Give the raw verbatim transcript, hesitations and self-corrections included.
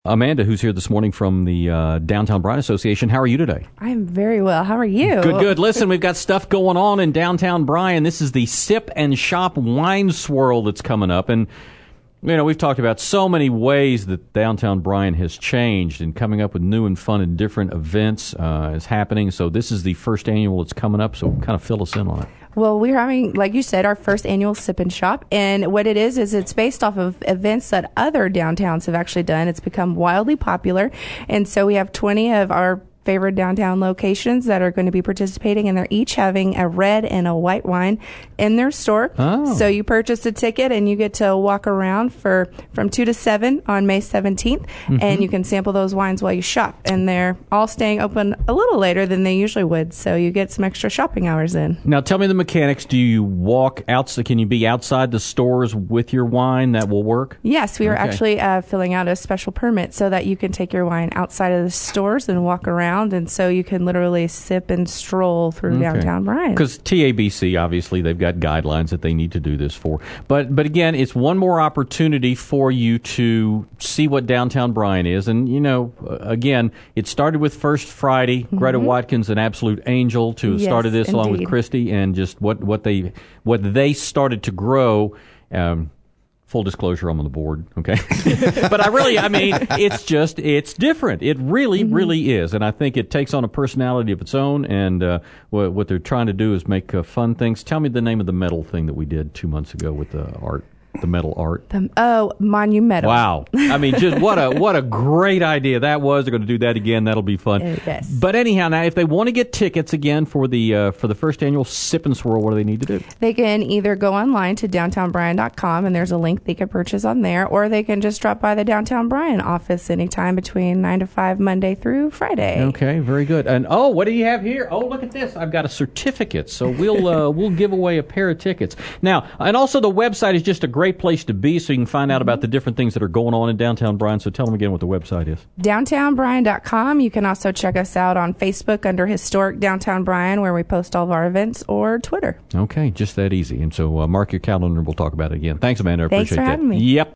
Amanda, who's here this morning from the uh, Downtown Bryan Association. How are you today? I'm very well. How are you? Good, good. Listen, we've got stuff going on in Downtown Bryan. This is the Sip and Shop Wine Swirl that's coming up. And, you know, we've talked about so many ways that Downtown Bryan has changed, and coming up with new and fun and different events uh, is happening. So this is the first annual that's coming up, so kind of fill us in on it. Well, we're having, like you said, our first annual Sip and Shop. And what it is, is it's based off of events that other downtowns have actually done. It's become wildly popular. And so we have twenty of our favorite downtown locations that are going to be participating, and they're each having a red and a white wine in their store. Oh. So you purchase a ticket and you get to walk around for from two to seven on May seventeenth, mm-hmm. and you can sample those wines while you shop. And they're all staying open a little later than they usually would, so you get some extra shopping hours in. Now, tell me the mechanics. Do you walk outside? Can you be outside the stores with your wine? That will work? Yes, we are okay. actually uh, filling out a special permit so that you can take your wine outside of the stores and walk around. And so you can literally sip and stroll through okay. Downtown Bryan. Because T A B C, obviously, they've got guidelines that they need to do this for. But but again, it's one more opportunity for you to see what Downtown Bryan is. And, you know, again, it started with First Friday. Mm-hmm. Greta Watkins, an absolute angel, to have yes, started this indeed. along with Christy, and just what, what they what they started to grow. Um, Full disclosure, I'm on the board, okay? But I really, I mean, it's just, it's different. It really, mm-hmm. really is. And I think it takes on a personality of its own, and uh, what, what they're trying to do is make uh, fun things. Tell me the name of the metal thing that we did two months ago with the art. The metal art. The, oh, monumental. Wow. I mean, just what a what a great idea that was. They're going to do that again. That'll be fun. Uh, yes. But anyhow, now if they want to get tickets again for the uh, for the first annual Sip and Swirl, what do they need to do? They can either go online to downtown bryan dot com, and there's a link they can purchase on there, or they can just drop by the Downtown Bryan office anytime between nine to five, Monday through Friday. Okay, very good. And oh, what do you have here? Oh, look at this. I've got a certificate. So we'll uh, we'll give away a pair of tickets. Now, and also the website is just a great place to be, so you can find out about the different things that are going on in Downtown Bryan. So tell them again what the website is. downtown bryan dot com. You can also check us out on Facebook under Historic Downtown Bryan, where we post all of our events, or Twitter. Okay, just that easy. And so uh, mark your calendar. We'll talk about it again. Thanks, Amanda. I Thanks appreciate for having that. me. Yep.